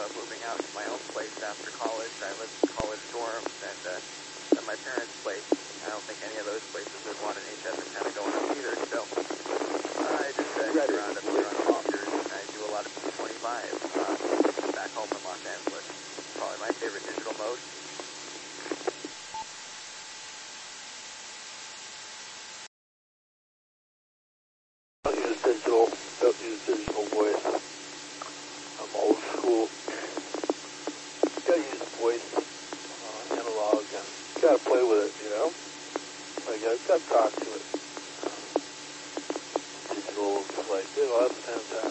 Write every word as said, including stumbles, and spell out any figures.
about moving out to my own place after college. I lived in college dorms, and uh, at my parents' place, I don't think any of those places would want an H S antenna going